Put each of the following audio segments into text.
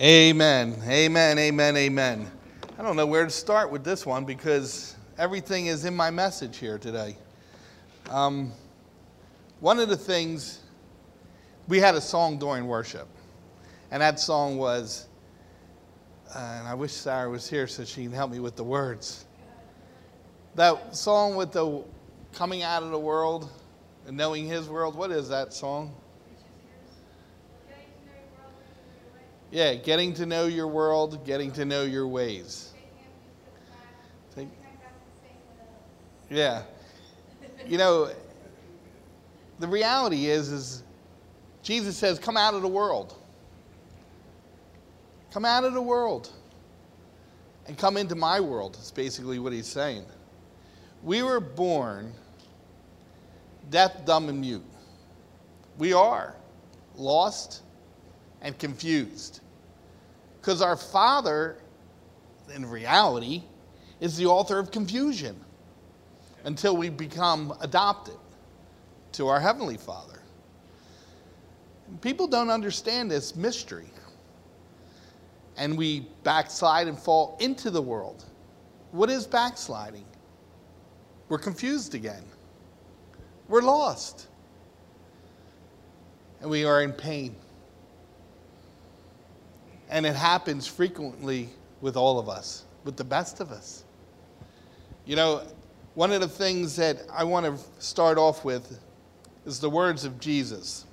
Amen. Amen. Amen. Amen. I don't know where to start with this one because everything is in my message here today. One of the things, we had a song during worship, and that song was, and I wish Sarah was here so she can help me with the words. That song with the coming out of the world and knowing his world, what is that song? Yeah, getting to know your world, getting to know your ways. Yeah. You know, the reality is Jesus says, come out of the world. Come out of the world. And come into my world, is basically what he's saying. We were born deaf, dumb, and mute. We are lost and confused. Because our Father, in reality, is the author of confusion until we become adopted to our Heavenly Father. And people don't understand this mystery. And we backslide and fall into the world. What is backsliding? We're confused again. We're lost. And we are in pain. And it happens frequently with all of us, with the best of us. You know, one of the things that I want to start off with is the words of Jesus.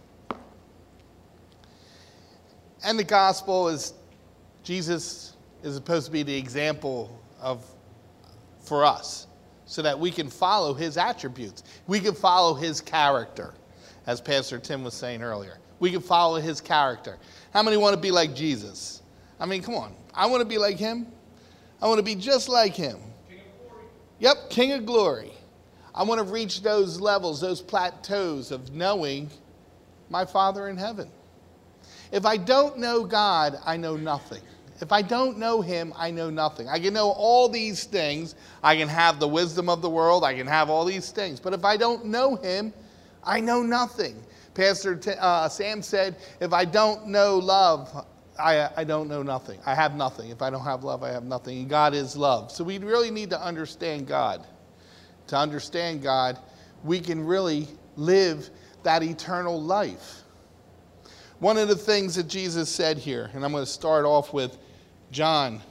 And the gospel is, Jesus is supposed to be the example for us, so that we can follow his attributes. We can follow his character, as Pastor Tim was saying earlier. We can follow his character. How many want to be like Jesus? I mean, come on. I want to be like him. I want to be just like him. King of glory. Yep, King of glory. I want to reach those levels, those plateaus of knowing my Father in heaven. If I don't know God, I know nothing. If I don't know him, I know nothing. I can know all these things. I can have the wisdom of the world. I can have all these things. But if I don't know him, I know nothing. Pastor Sam said, if I don't know love, I don't know nothing. I have nothing. If I don't have love, I have nothing. And God is love. So we really need to understand God. To understand God, we can really live that eternal life. One of the things that Jesus said here, and I'm going to start off with John.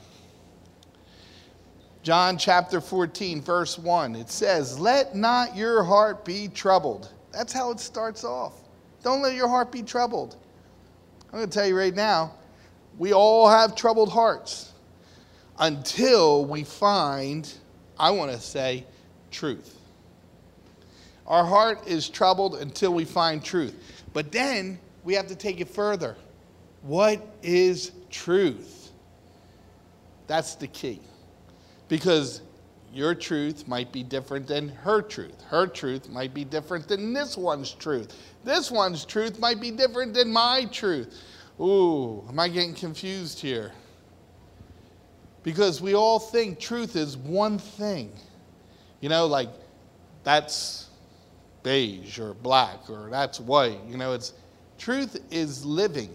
John chapter 14, verse 1. It says, let not your heart be troubled. That's how it starts off. Don't let your heart be troubled. I'm going to tell you right now, we all have troubled hearts until we find, I want to say, truth. Our heart is troubled until we find truth. But then we have to take it further. What is truth? That's the key. Because your truth might be different than her truth. Her truth might be different than this one's truth. This one's truth might be different than my truth. Ooh, am I getting confused here? Because we all think truth is one thing. You know, like that's beige or black or that's white. You know, truth is living.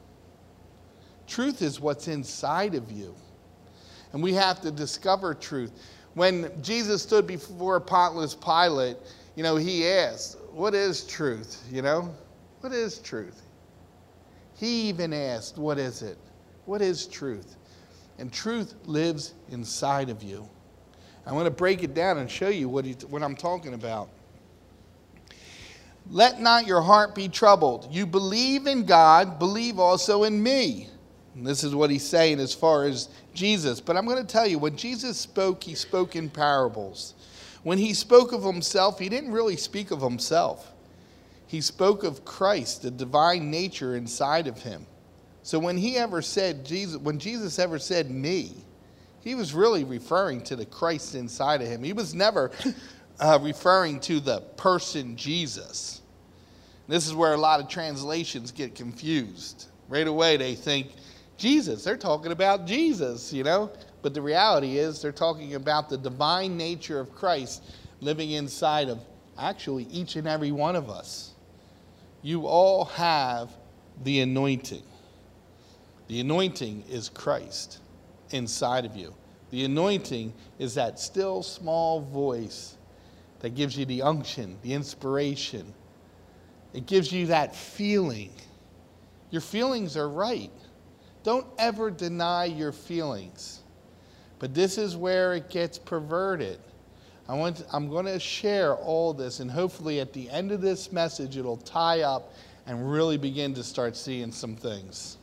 Truth is what's inside of you. And we have to discover truth. When Jesus stood before Pontius Pilate, you know, he asked, what is truth? You know, what is truth? He even asked, what is it? What is truth? And truth lives inside of you. I want to break it down and show you what I'm talking about. Let not your heart be troubled. You believe in God, believe also in me. And this is what he's saying as far as Jesus. But I'm going to tell you, when Jesus spoke, he spoke in parables. When he spoke of himself, he didn't really speak of himself. He spoke of Christ, the divine nature inside of him. So when when Jesus ever said me, he was really referring to the Christ inside of him. He was never referring to the person Jesus. This is where a lot of translations get confused. Right away they think, Jesus, they're talking about Jesus, you know. But the reality is they're talking about the divine nature of Christ living inside of actually each and every one of us. You all have the anointing. The anointing is Christ inside of you. The anointing is that still small voice that gives you the unction, the inspiration. It gives you that feeling. Your feelings are right. Don't ever deny your feelings. But this is where it gets perverted. I'm going to share all this, and hopefully at the end of this message, it'll tie up and really begin to start seeing some things.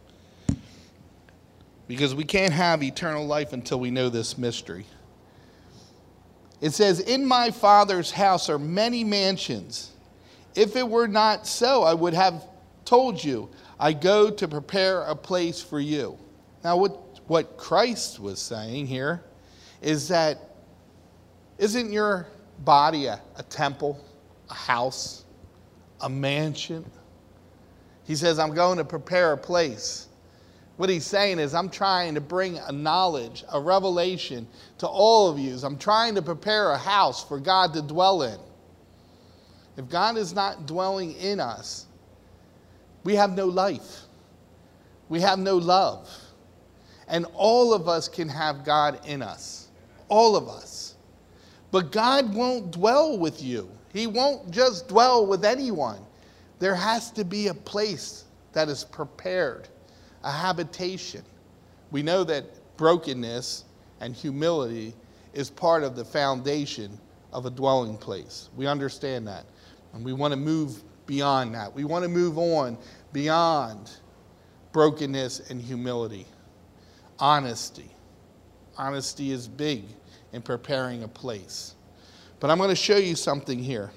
Because we can't have eternal life until we know this mystery. It says, "In my Father's house are many mansions. If it were not so, I would have told you, I go to prepare a place for you." Now, what Christ was saying here is that isn't your body a temple, a house, a mansion? He says, I'm going to prepare a place. What he's saying is, I'm trying to bring a knowledge, a revelation to all of you. I'm trying to prepare a house for God to dwell in. If God is not dwelling in us, we have no life. We have no love. And all of us can have God in us. All of us. But God won't dwell with you. He won't just dwell with anyone. There has to be a place that is prepared, a habitation. We know that brokenness and humility is part of the foundation of a dwelling place. We understand that. And we want to move beyond that. We want to move on beyond brokenness and humility. Honesty. Honesty is big in preparing a place. But I'm going to show you something here.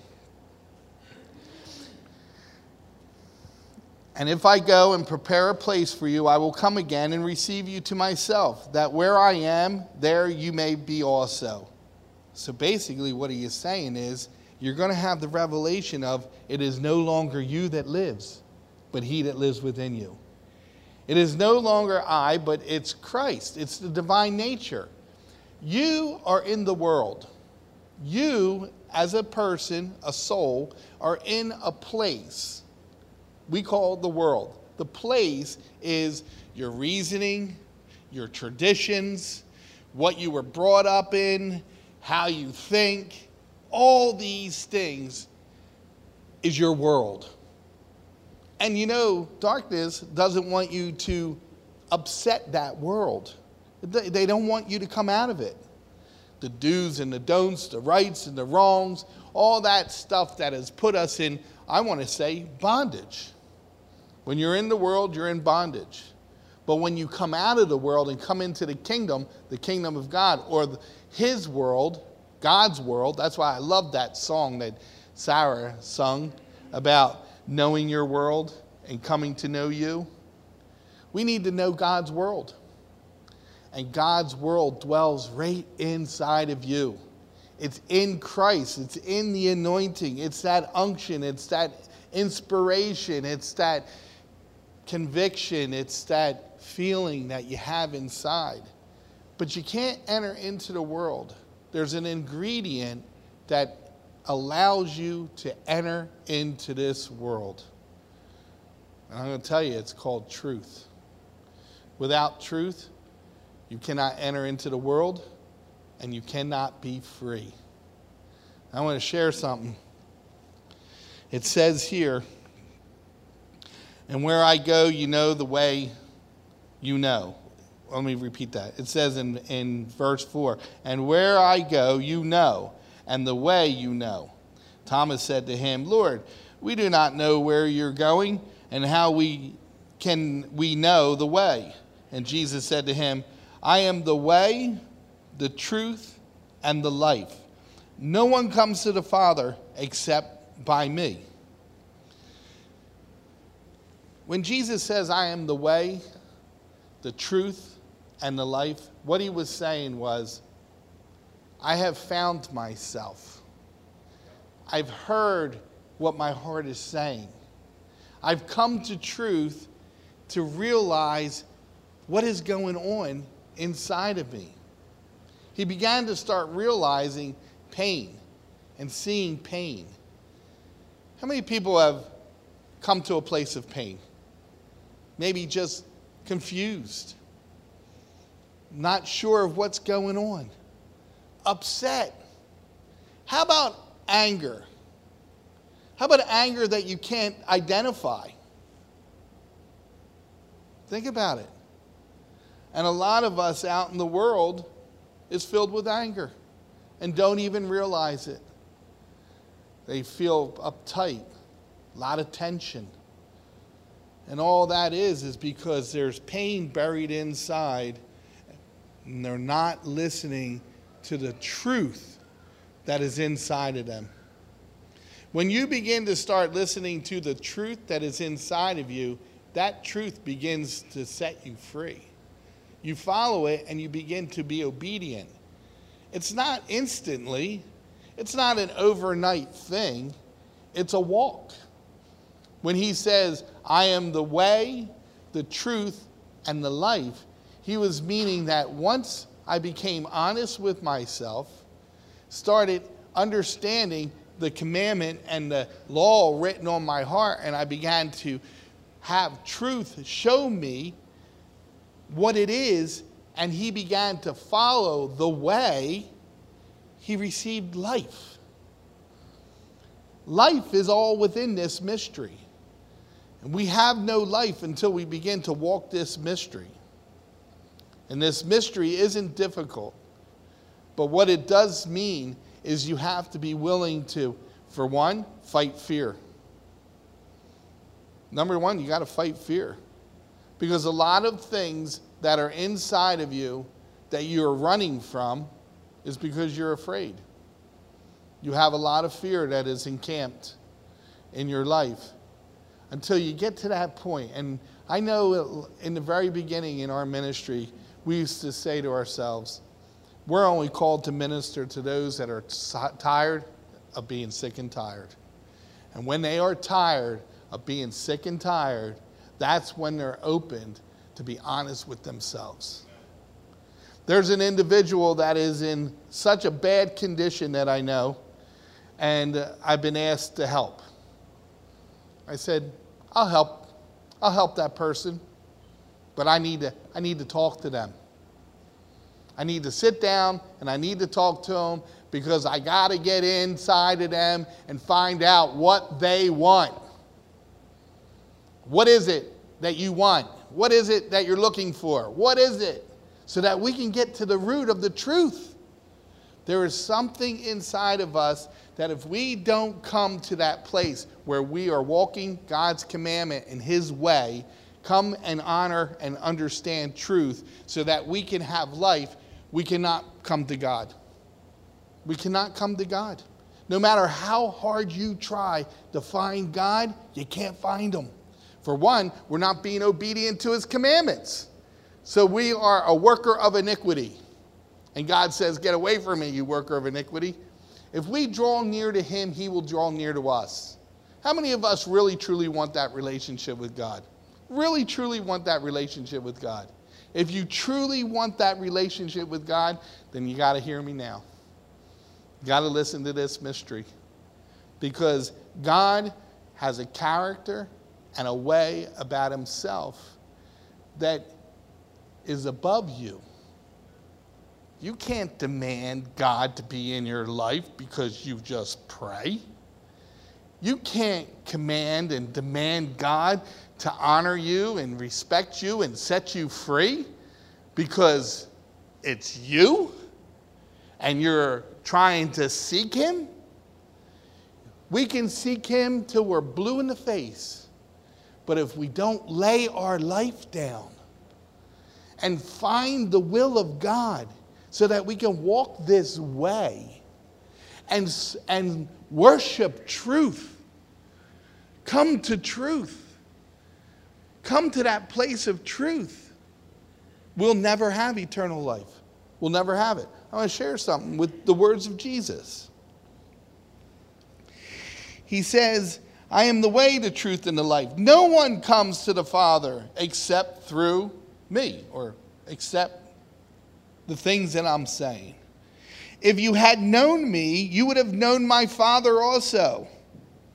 "And if I go and prepare a place for you, I will come again and receive you to myself, that where I am, there you may be also." So basically what he is saying is, you're going to have the revelation of it is no longer you that lives, but he that lives within you. It is no longer I, but it's Christ. It's the divine nature. You are in the world. You, as a person, a soul, are in a place we call the world. The place is your reasoning, your traditions, what you were brought up in, how you think. All these things is your world. And you know, darkness doesn't want you to upset that world. They don't want you to come out of it. The do's and the don'ts, the rights and the wrongs, all that stuff that has put us in, I want to say, bondage. When you're in the world, you're in bondage. But when you come out of the world and come into the kingdom of God, or his world, God's world, that's why I love that song that Sarah sung about knowing your world and coming to know you. We need to know God's world. And God's world dwells right inside of you. It's in Christ. It's in the anointing. It's that unction. It's that inspiration. It's that conviction. It's that feeling that you have inside. But you can't enter into the world. There's an ingredient that allows you to enter into this world. And I'm going to tell you, it's called truth. Without truth, you cannot enter into the world, and you cannot be free. I want to share something. It says here, "And where I go, you know the way you know." Let me repeat that. It says in verse 4, "And where I go, you know, and the way you know." Thomas said to him, "Lord, we do not know where you're going, and how can we know the way?" And Jesus said to him, "I am the way, the truth, and the life. No one comes to the Father except by me." When Jesus says, "I am the way, the truth, and the life," what he was saying was, I have found myself. I've heard what my heart is saying. I've come to truth to realize what is going on inside of me. He began to start realizing pain and seeing pain. How many people have come to a place of pain? Maybe just confused, not sure of what's going on, upset. How about anger? How about anger that you can't identify? Think about it. And a lot of us out in the world is filled with anger and don't even realize it. They feel uptight, a lot of tension. And all that is because there's pain buried inside and they're not listening to the truth that is inside of them. When you begin to start listening to the truth that is inside of you, that truth begins to set you free. You follow it and you begin to be obedient. It's not instantly. It's not an overnight thing. It's a walk. When he says, I am the way, the truth, and the life, he was meaning that once I became honest with myself, started understanding the commandment and the law written on my heart, and I began to have truth show me what it is, and he began to follow the way, he received life. Life is all within this mystery. And we have no life until we begin to walk this mystery. And this mystery isn't difficult. But what it does mean is you have to be willing to, for one, fight fear. Number one, you got to fight fear. Because a lot of things that are inside of you that you're running from is because you're afraid. You have a lot of fear that is encamped in your life until you get to that point. And I know in the very beginning in our ministry, we used to say to ourselves, we're only called to minister to those that are tired of being sick and tired. And when they are tired of being sick and tired, that's when they're opened to be honest with themselves. There's an individual that is in such a bad condition that I know, and I've been asked to help. I said, I'll help that person, but I need to talk to them. I need to sit down and I need to talk to them because I got to get inside of them and find out what they want. What is it that you want? What is it that you're looking for? What is it? So that we can get to the root of the truth. There is something inside of us that if we don't come to that place where we are walking God's commandment in his way, come and honor and understand truth so that we can have life, we cannot come to God. We cannot come to God. No matter how hard you try to find God, you can't find him. For one, we're not being obedient to his commandments. So we are a worker of iniquity. And God says, get away from me, you worker of iniquity. If we draw near to him, he will draw near to us. How many of us really, truly want that relationship with God? Really, truly want that relationship with God? If you truly want that relationship with God, then you got to hear me now. You got to listen to this mystery. Because God has a character and a way about himself that is above you. You can't demand God to be in your life because you just pray. You can't command and demand God to honor you and respect you and set you free because it's you and you're trying to seek him. We can seek him till we're blue in the face. But if we don't lay our life down and find the will of God so that we can walk this way and worship truth, come to truth, come to that place of truth, we'll never have eternal life. We'll never have it. I want to share something with the words of Jesus. He says, I am the way, the truth, and the life. No one comes to the Father except through me, or except the things that I'm saying. If you had known me, you would have known my Father also.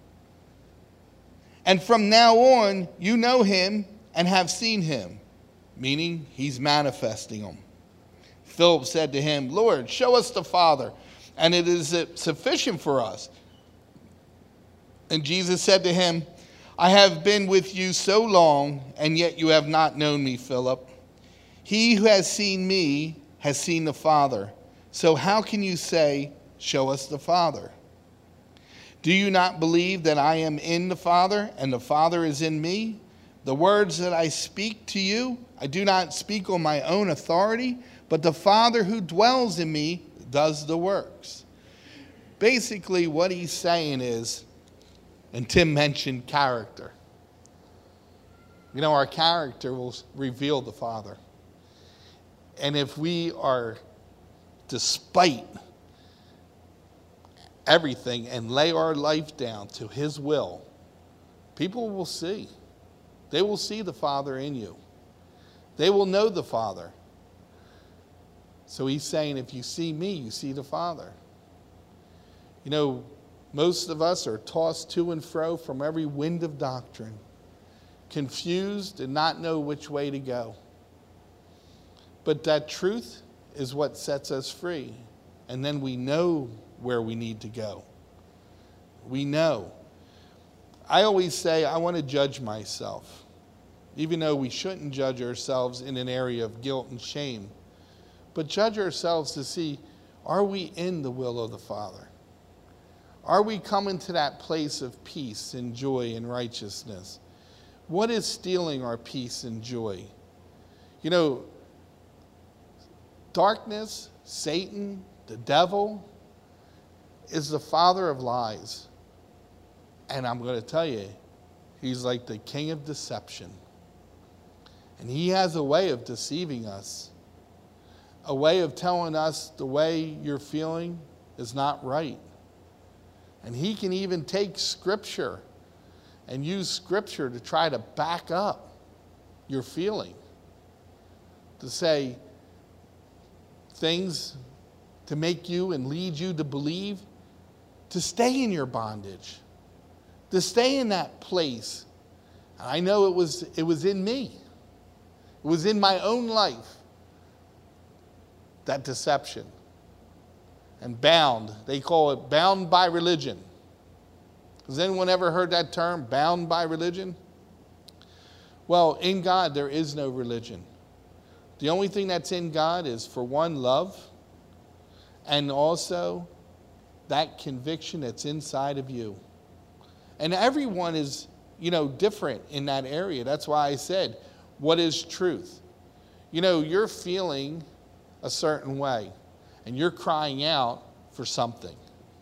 And from now on, you know him and have seen him. meaning he's manifesting them. Philip said to him, Lord, show us the Father, and it is sufficient for us. And Jesus said to him, I have been with you so long, and yet you have not known me, Philip. He who has seen me has seen the Father. So how can you say, show us the Father? Do you not believe that I am in the Father, and the Father is in me? The words that I speak to you, I do not speak on my own authority, but the Father who dwells in me does the works. Basically, what he's saying is, and Tim mentioned character. You know, our character will reveal the Father. And if we are, despite everything, and lay our life down to his will, people will see. They will see the Father in you. They will know the Father. So he's saying, if you see me, you see the Father. You know, most of us are tossed to and fro from every wind of doctrine, confused and not know which way to go. But that truth is what sets us free. And then we know where we need to go. We know. I always say I want to judge myself, even though we shouldn't judge ourselves in an area of guilt and shame. But judge ourselves to see, are we in the will of the Father? Are we coming to that place of peace and joy and righteousness? What is stealing our peace and joy? You know, darkness, Satan, the devil, is the father of lies. And I'm going to tell you, he's like the king of deception. And he has a way of deceiving us, a way of telling us the way you're feeling is not right. And he can even take Scripture and use Scripture to try to back up your feeling, to say things to make you and lead you to believe, to stay in your bondage, to stay in that place. I know it was in me. It was in my own life, that deception. And bound, they call it bound by religion. Has anyone ever heard that term, bound by religion? Well, in God, there is no religion. The only thing that's in God is, for one, love, and also that conviction that's inside of you. And everyone is, different in that area. That's why I said, what is truth? You're feeling a certain way, and you're crying out for something.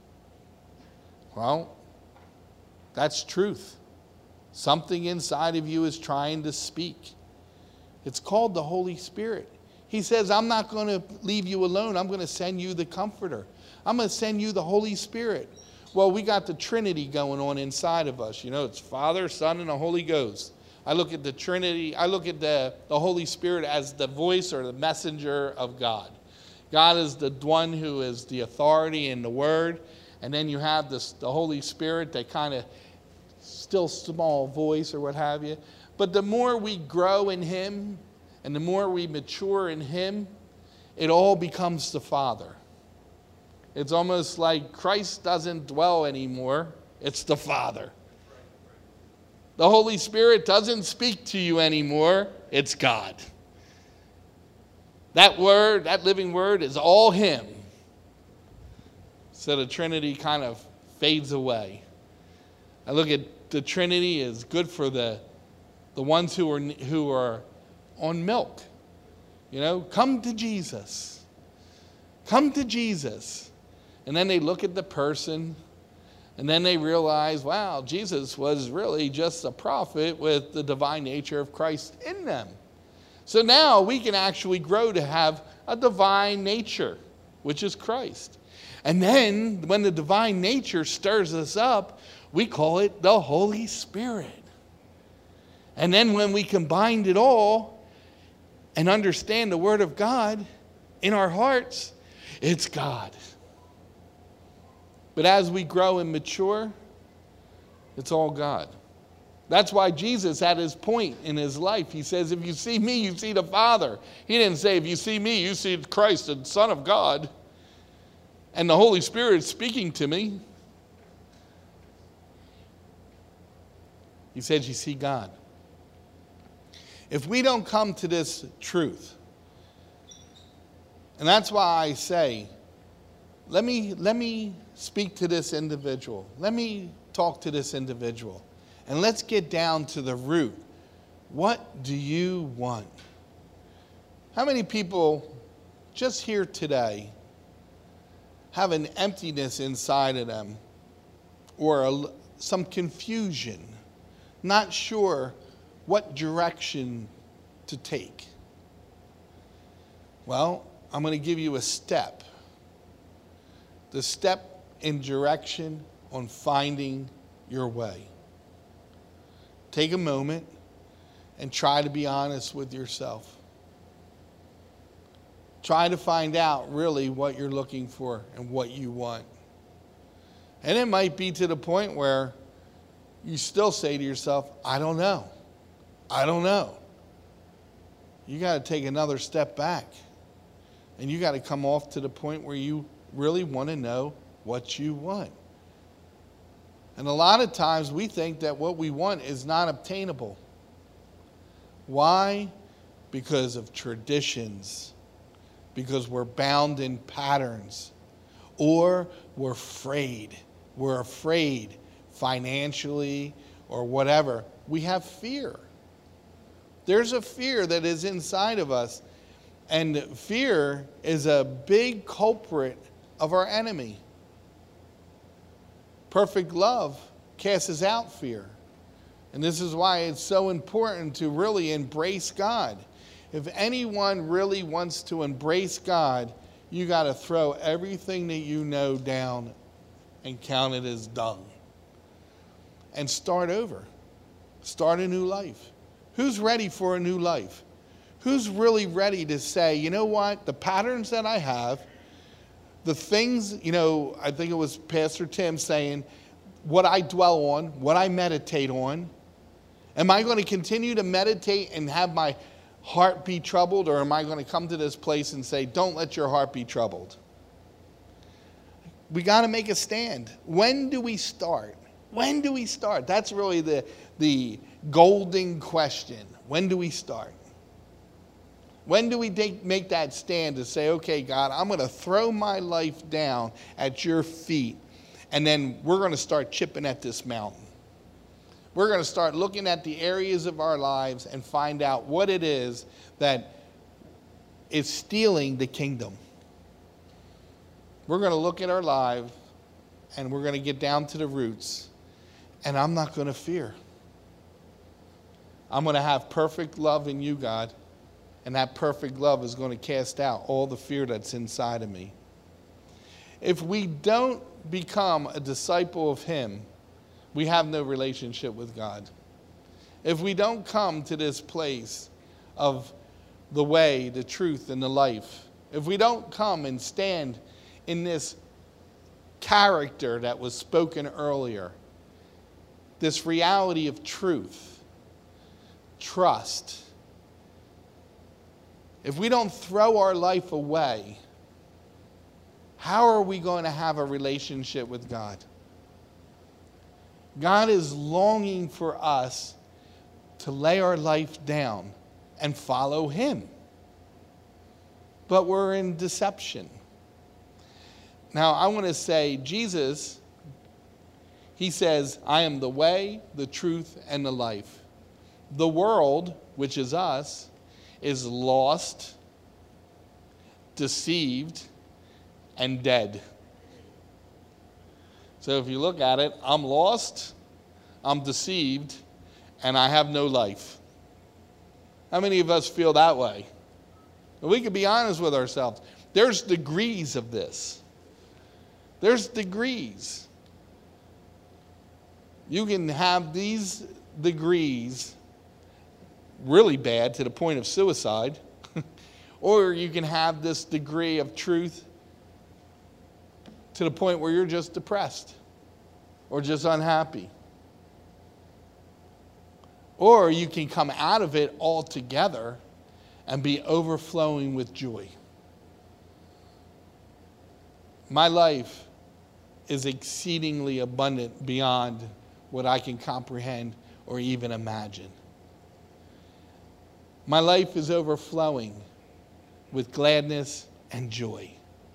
Well, that's truth. Something inside of you is trying to speak. It's called the Holy Spirit. He says, I'm not going to leave you alone. I'm going to send you the Comforter. I'm going to send you the Holy Spirit. Well, we got the Trinity going on inside of us. It's Father, Son, and the Holy Ghost. I look at the Trinity. I look at the Holy Spirit as the voice or the messenger of God. God is the one who is the authority in the Word. And then you have the Holy Spirit, that kind of still small voice or what have you. But the more we grow in Him and the more we mature in Him, it all becomes the Father. It's almost like Christ doesn't dwell anymore. It's the Father. The Holy Spirit doesn't speak to you anymore. It's God. That Word, that living Word, is all Him. So the Trinity kind of fades away. I look at the Trinity as good for the ones who are on milk. Come to Jesus. Come to Jesus. And then they look at the person, and then they realize, wow, Jesus was really just a prophet with the divine nature of Christ in them. So now we can actually grow to have a divine nature, which is Christ. And then when the divine nature stirs us up, we call it the Holy Spirit. And then when we combine it all and understand the Word of God in our hearts, it's God. But as we grow and mature, it's all God. That's why Jesus, at his point in his life, he says, if you see me, you see the Father. He didn't say, if you see me, you see Christ, the Son of God, and the Holy Spirit speaking to me. He said, you see God. If we don't come to this truth, and that's why I say, let me speak to this individual. Let me talk to this individual. And let's get down to the root. What do you want? How many people just here today have an emptiness inside of them, or some confusion, not sure what direction to take? Well, I'm going to give you a step. The step in direction on finding your way. Take a moment and try to be honest with yourself. Try to find out really what you're looking for and what you want. And it might be to the point where you still say to yourself, I don't know. I don't know. You got to take another step back. And you got to come off to the point where you really want to know what you want. And a lot of times we think that what we want is not obtainable. Why? Because of traditions. Because we're bound in patterns. Or we're afraid. We're afraid financially or whatever. We have fear. There's a fear that is inside of us. And fear is a big culprit of our enemy. Perfect love casts out fear. And this is why it's so important to really embrace God. If anyone really wants to embrace God, you got to throw everything that you know down and count it as dung. And start over. Start a new life. Who's ready for a new life? Who's really ready to say, you know what, the patterns that I have, the things, I think it was Pastor Tim saying, what I dwell on, what I meditate on, am I going to continue to meditate and have my heart be troubled, or am I going to come to this place and say, don't let your heart be troubled? We got to make a stand. When do we start? When do we start? That's really the golden question. When do we start? When do we make that stand to say, okay, God, I'm going to throw my life down at your feet, and then we're going to start chipping at this mountain. We're going to start looking at the areas of our lives and find out what it is that is stealing the kingdom. We're going to look at our life, and we're going to get down to the roots, and I'm not going to fear. I'm going to have perfect love in you, God. And that perfect love is going to cast out all the fear that's inside of me. If we don't become a disciple of Him, we have no relationship with God. If we don't come to this place of the way, the truth, and the life, if we don't come and stand in this character that was spoken earlier, this reality of truth, trust, if we don't throw our life away, how are we going to have a relationship with God? God is longing for us to lay our life down and follow Him. But we're in deception. Now, I want to say, Jesus, He says, I am the way, the truth, and the life. The world, which is us, is lost, deceived, and dead. So if you look at it, I'm lost, I'm deceived, and I have no life. How many of us feel that way? We can be honest with ourselves. There's degrees of this. There's degrees. You can have these degrees really bad to the point of suicide, or you can have this degree of truth to the point where you're just depressed or just unhappy. Or you can come out of it altogether and be overflowing with joy. My life is exceedingly abundant beyond what I can comprehend or even imagine. My life is overflowing with gladness and joy.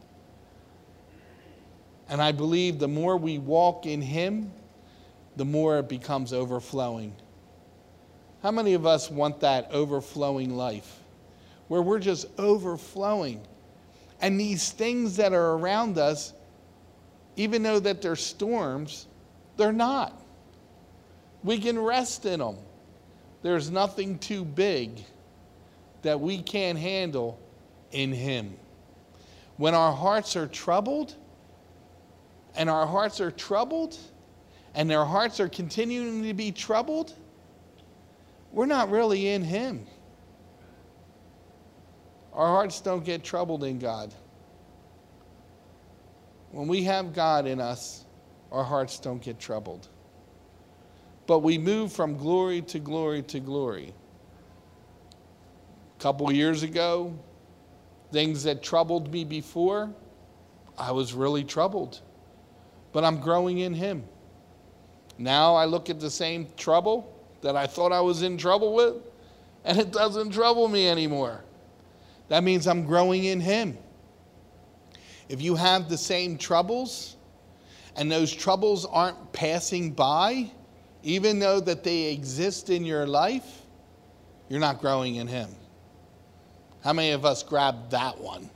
And I believe the more we walk in Him, the more it becomes overflowing. How many of us want that overflowing life where we're just overflowing? And these things that are around us, even though that they're storms, they're not. We can rest in them. There's nothing too big that we can't handle in Him. When our hearts are troubled, and our hearts are troubled, and their hearts are continuing to be troubled, we're not really in Him. Our hearts don't get troubled in God. When we have God in us, our hearts don't get troubled. But we move from glory to glory to glory. A couple years ago, things that troubled me before, I was really troubled. But I'm growing in Him. Now I look at the same trouble that I thought I was in trouble with, and it doesn't trouble me anymore. That means I'm growing in Him. If you have the same troubles, and those troubles aren't passing by, even though that they exist in your life, you're not growing in Him. How many of us grabbed that one?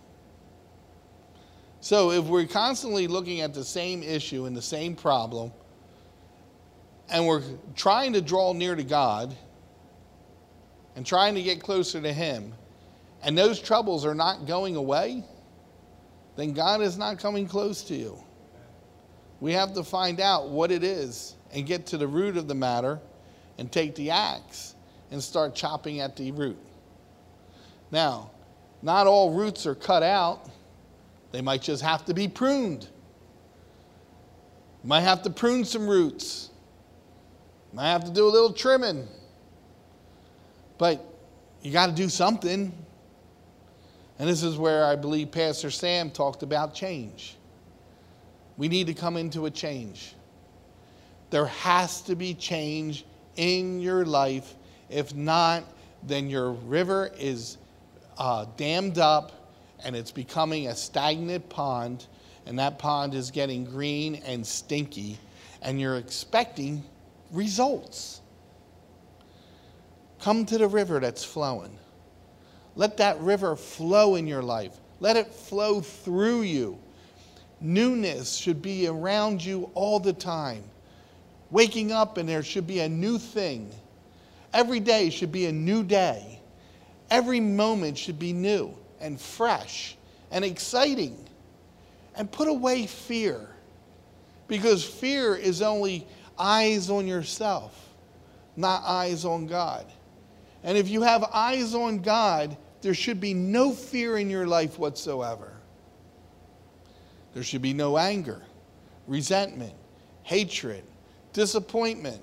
So if we're constantly looking at the same issue and the same problem, and we're trying to draw near to God and trying to get closer to Him, and those troubles are not going away, then God is not coming close to you. We have to find out what it is and get to the root of the matter and take the axe and start chopping at the root. Now, not all roots are cut out. They might just have to be pruned. You might have to prune some roots. You might have to do a little trimming. But you got to do something. And this is where I believe Pastor Sam talked about change. We need to come into a change. There has to be change in your life. If not, then your river is dammed up and it's becoming a stagnant pond, and that pond is getting green and stinky, and you're expecting results. Come to the river that's flowing. Let that river flow in your life. Let it flow through you. Newness should be around you all the time. Waking up and there should be a new thing. Every day should be a new day. Every moment should be new and fresh and exciting. And put away fear. Because fear is only eyes on yourself, not eyes on God. And if you have eyes on God, there should be no fear in your life whatsoever. There should be no anger, resentment, hatred, disappointment.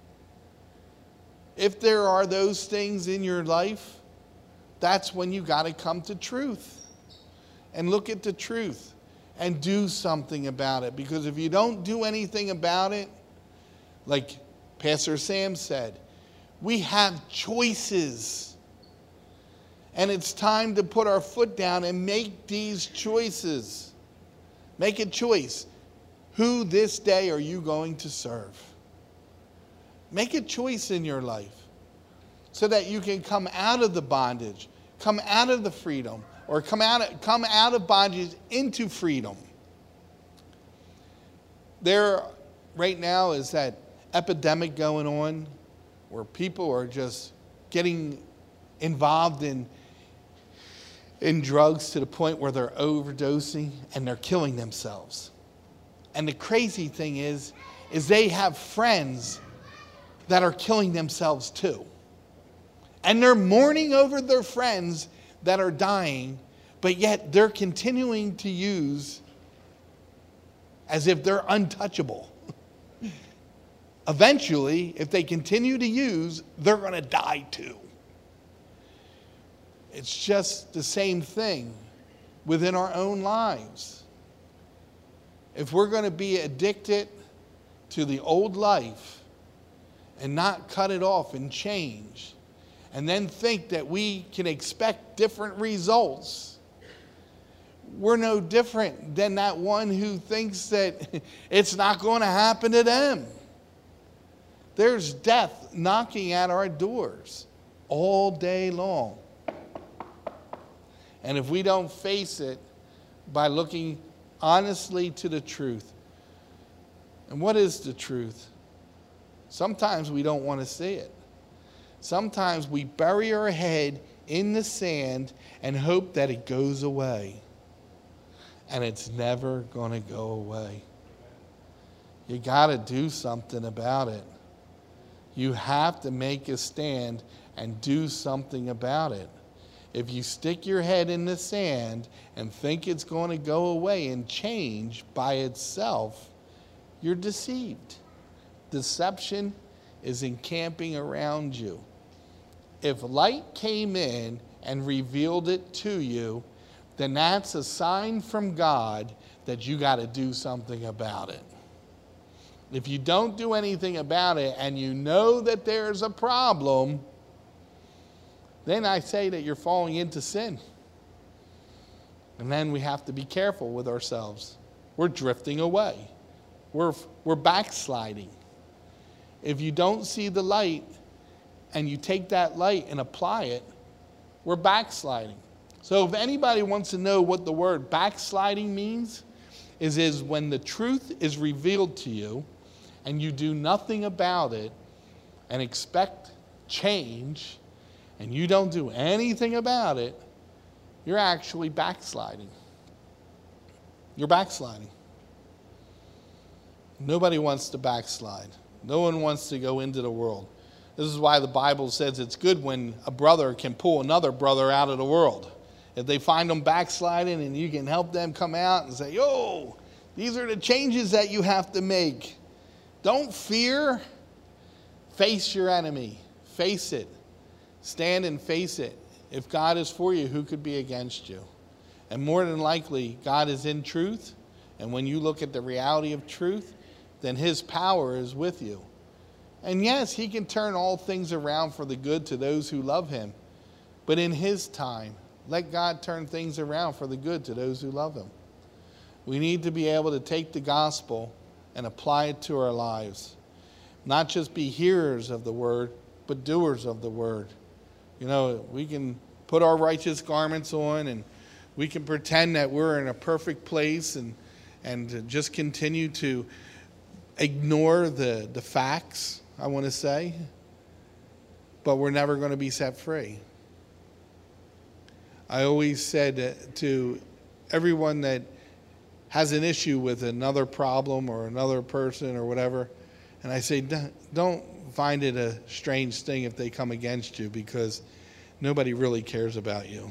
If there are those things in your life, that's when you got to come to truth and look at the truth and do something about it. Because if you don't do anything about it, like Pastor Sam said, we have choices. And it's time to put our foot down and make these choices. Make a choice. Who this day are you going to serve? Make a choice in your life so that you can come out of the bondage, come out of the freedom, or come out of bondage into freedom. There right now is that epidemic going on where people are just getting involved in drugs to the point where they're overdosing and they're killing themselves. And the crazy thing is they have friends that are killing themselves too. And they're mourning over their friends that are dying, but yet they're continuing to use as if they're untouchable. eventually, if they continue to use, they're going to die too. It's just the same thing within our own lives. If we're going to be addicted to the old life and not cut it off and change, and then think that we can expect different results, we're no different than that one who thinks that it's not going to happen to them. There's death knocking at our doors all day long. And if we don't face it by looking honestly to the truth, and what is the truth? Sometimes we don't want to see it. Sometimes we bury our head in the sand and hope that it goes away. And it's never going to go away. You got to do something about it. You have to make a stand and do something about it. If you stick your head in the sand and think it's going to go away and change by itself, you're deceived. Deception is encamping around you. If light came in and revealed it to you, then that's a sign from God that you got to do something about it. If you don't do anything about it and you know that there's a problem, then I say that you're falling into sin. And then we have to be careful with ourselves. We're drifting away. We're backsliding. If you don't see the light and you take that light and apply it, we're backsliding. So if anybody wants to know what the word backsliding means, is when the truth is revealed to you and you do nothing about it and expect change and you don't do anything about it, you're actually backsliding. You're backsliding. Nobody wants to backslide. No one wants to go into the world. This is why the Bible says it's good when a brother can pull another brother out of the world. If they find them backsliding and you can help them come out and say, "Yo, these are the changes that you have to make." Don't fear. Face your enemy. Face it. Stand and face it. If God is for you, who could be against you? And more than likely, God is in truth. And when you look at the reality of truth, then his power is with you. And yes, he can turn all things around for the good to those who love him. But in his time, let God turn things around for the good to those who love him. We need to be able to take the gospel and apply it to our lives. Not just be hearers of the word, but doers of the word. You know, we can put our righteous garments on and we can pretend that we're in a perfect place and just continue to ignore the facts, I want to say. But we're never going to be set free. I always said to everyone that has an issue with another problem or another person or whatever, and I say, don't find it a strange thing if they come against you, because nobody really cares about you.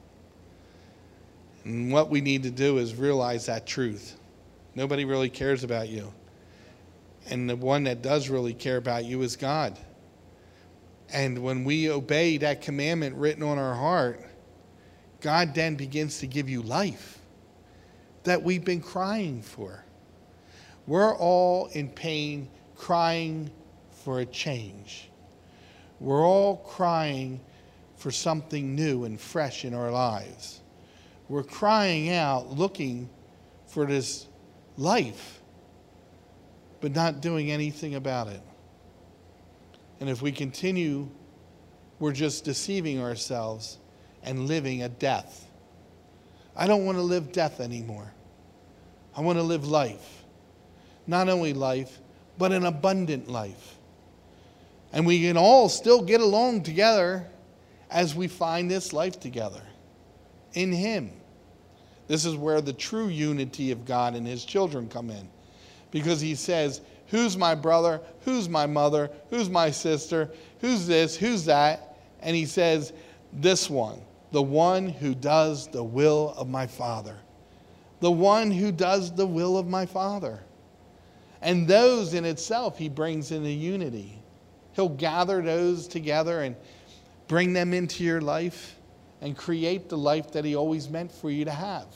And what we need to do is realize that truth. Nobody really cares about you. And the one that does really care about you is God. And when we obey that commandment written on our heart, God then begins to give you life that we've been crying for. We're all in pain, crying for a change. We're all crying for something new and fresh in our lives. We're crying out, looking for this life, but not doing anything about it. And if we continue, we're just deceiving ourselves and living a death. I don't want to live death anymore. I want to live life. Not only life, but an abundant life. And we can all still get along together as we find this life together in him. This is where the true unity of God and his children come in. Because he says, who's my brother? Who's my mother? Who's my sister? Who's this? Who's that? And he says, this one, the one who does the will of my Father. The one who does the will of my Father. And those in itself he brings into unity. He'll gather those together and bring them into your life and create the life that he always meant for you to have.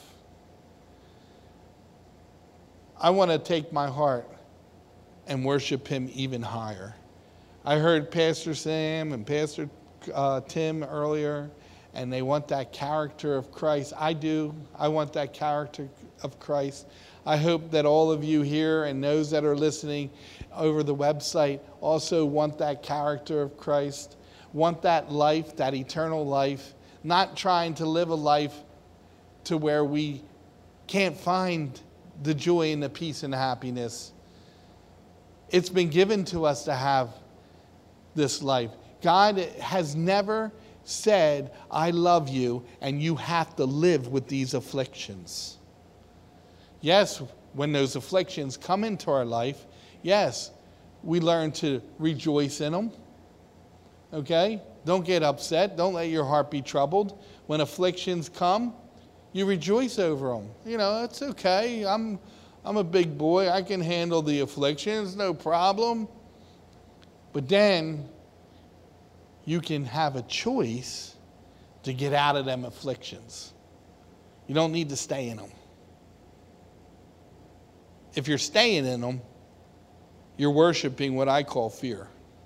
I want to take my heart and worship him even higher. I heard Pastor Sam and Pastor Tim earlier, and they want that character of Christ. I do. I want that character of Christ. I hope that all of you here and those that are listening over the website also want that character of Christ, want that life, that eternal life, not trying to live a life to where we can't find the joy and the peace and the happiness. It's been given to us to have this life. God has never said, I love you, and you have to live with these afflictions. Yes, when those afflictions come into our life, yes, we learn to rejoice in them. Okay? Don't get upset. Don't let your heart be troubled. When afflictions come, you rejoice over them. You know, it's okay. I'm a big boy. I can handle the afflictions, no problem. But then you can have a choice to get out of them afflictions. You don't need to stay in them. If you're staying in them, you're worshiping what I call fear.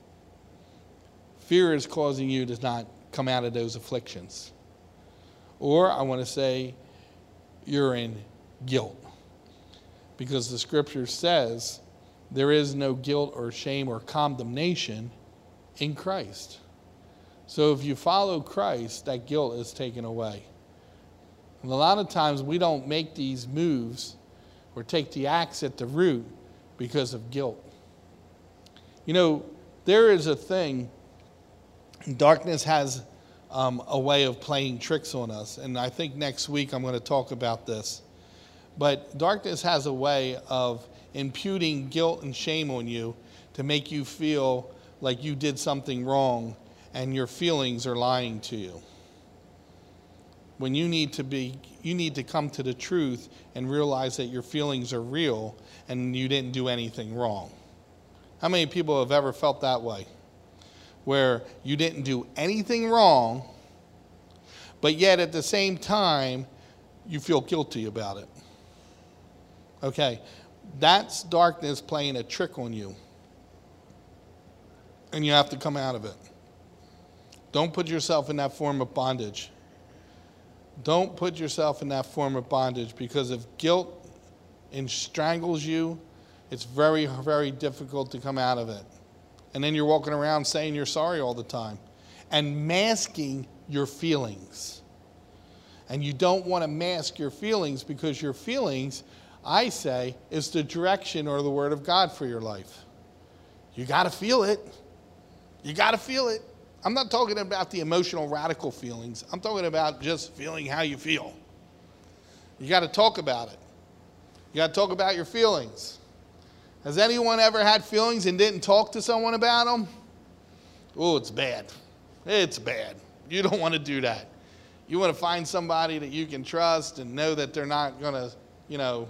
Fear is causing you to not come out of those afflictions. Or I want to say you're in guilt. Because the scripture says there is no guilt or shame or condemnation in Christ. So if you follow Christ, that guilt is taken away. And a lot of times we don't make these moves or take the axe at the root because of guilt. You know, there is a thing, darkness has a way of playing tricks on us. And I think next week I'm going to talk about this. But darkness has a way of imputing guilt and shame on you to make you feel like you did something wrong and your feelings are lying to you. When you need to come to the truth and realize that your feelings are real and you didn't do anything wrong. How many people have ever felt that way? Where you didn't do anything wrong, but yet at the same time, you feel guilty about it. Okay, that's darkness playing a trick on you. And you have to come out of it. Don't put yourself in that form of bondage. Don't put yourself in that form of bondage, because if guilt strangles you, it's very, very difficult to come out of it. And then you're walking around saying you're sorry all the time and masking your feelings. And you don't want to mask your feelings, because your feelings, I say, is the direction or the word of God for your life. You got to feel it. You got to feel it. I'm not talking about the emotional radical feelings. I'm talking about just feeling how you feel. You got to talk about it. You got to talk about your feelings. Has anyone ever had feelings and didn't talk to someone about them? Oh, it's bad. It's bad. You don't want to do that. You want to find somebody that you can trust and know that they're not going to,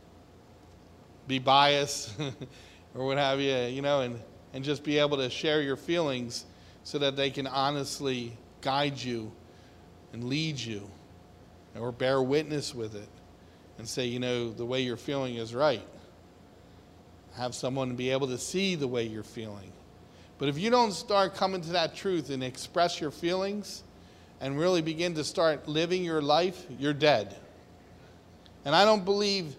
be biased or what have you, and just be able to share your feelings so that they can honestly guide you and lead you or bear witness with it and say, the way you're feeling is right. Have someone be able to see the way you're feeling. But if you don't start coming to that truth and express your feelings and really begin to start living your life, you're dead. And I believe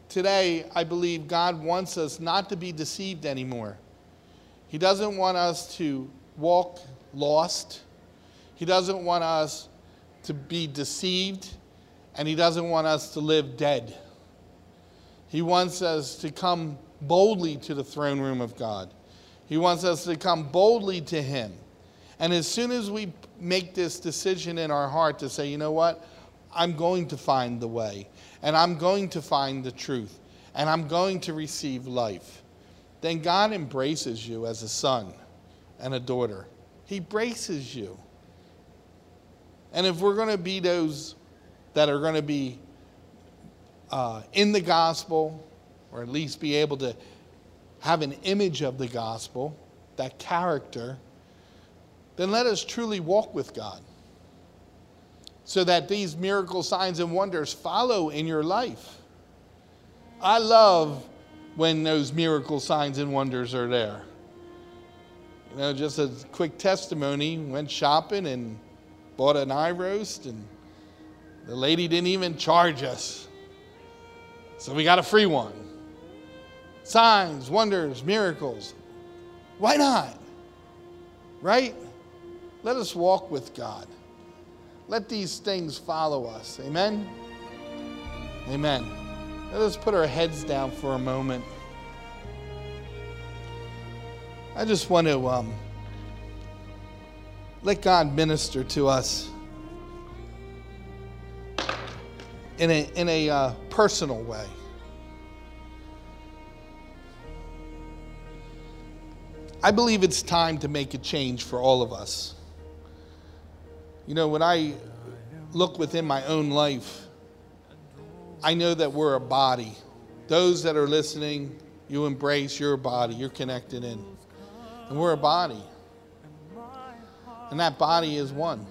God wants us not to be deceived anymore. He doesn't want us to walk lost. He doesn't want us to be deceived, and he doesn't want us to live dead. He wants us to come boldly to the throne room of God. He wants us to come boldly to him. And as soon as we make this decision in our heart to say, you know what, I'm going to find the way, and I'm going to find the truth, and I'm going to receive life, then God embraces you as a son and a daughter. He embraces you. And if we're going to be those that are going to be in the gospel, or at least be able to have an image of the gospel, that character, then let us truly walk with God so that these miracle signs and wonders follow in your life. I love when those miracle signs and wonders are there. You know, just a quick testimony, went shopping and bought an eye roast, and the lady didn't even charge us. So we got a free one. Signs, wonders, miracles. Why not? Right? Let us walk with God. Let these things follow us. Amen? Amen. Let us put our heads down for a moment. I just want to let God minister to us in a personal way. I believe it's time to make a change for all of us. You know, when I look within my own life, I know that we're a body. Those that are listening, you embrace your body, you're connected in. And we're a body. And that body is one.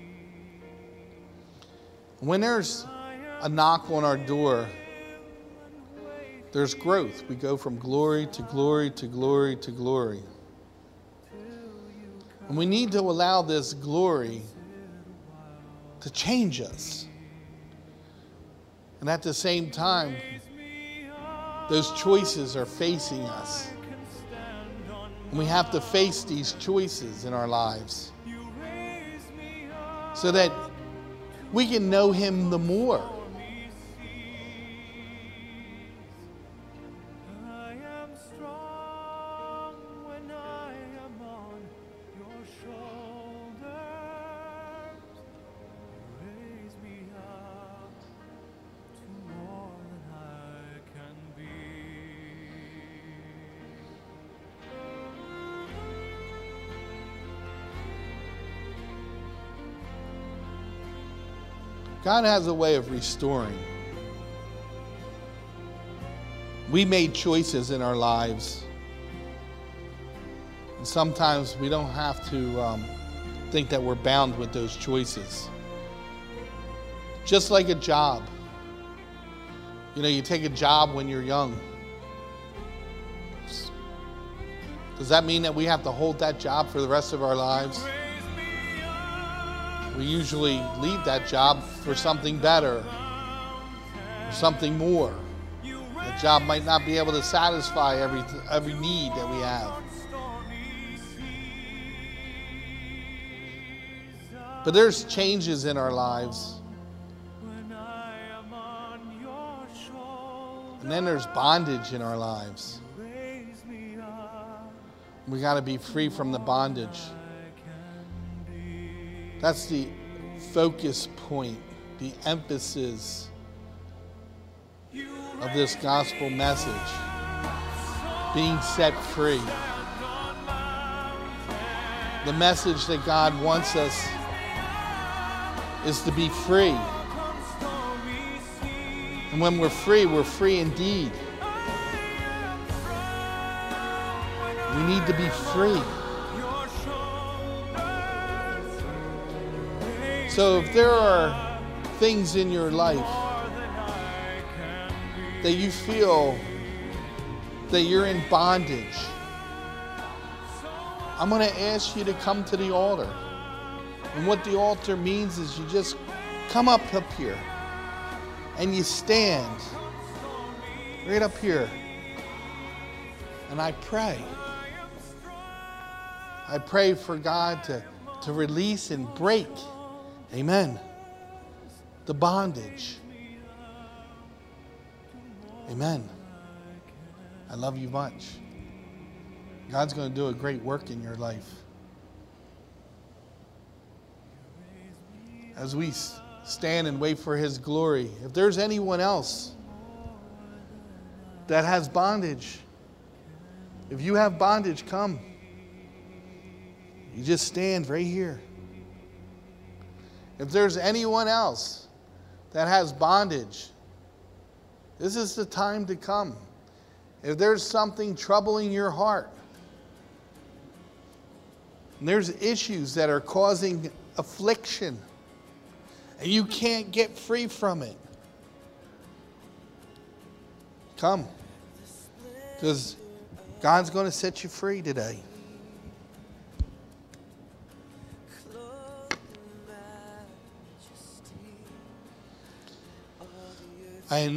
When there's a knock on our door, there's growth. We go from glory to glory to glory to glory. And we need to allow this glory to change us. And at the same time, those choices are facing us. And we have to face these choices in our lives so that we can know Him the more. God has a way of restoring. We made choices in our lives. And sometimes we don't have to think that we're bound with those choices. Just like a job. You know, you take a job when you're young. Does that mean that we have to hold that job for the rest of our lives? We usually leave that job for something better, or something more. The job might not be able to satisfy every need that we have. But there's changes in our lives. And then there's bondage in our lives. We got to be free from the bondage. That's the focus point, the emphasis of this gospel message. Being set free. The message that God wants us is to be free. And when we're free indeed. We need to be free. So if there are things in your life that you feel that you're in bondage, I'm going to ask you to come to the altar. And what the altar means is you just come up here and you stand right up here. And I pray. I pray for God to release and break, amen, the bondage. Amen. I love you much. God's going to do a great work in your life. As we stand and wait for His glory, if there's anyone else that has bondage, if you have bondage, come. You just stand right here. If there's anyone else that has bondage, this is the time to come If there's something troubling your heart, and there's issues that are causing affliction, and you can't get free from it, come. Because God's going to set you free today. I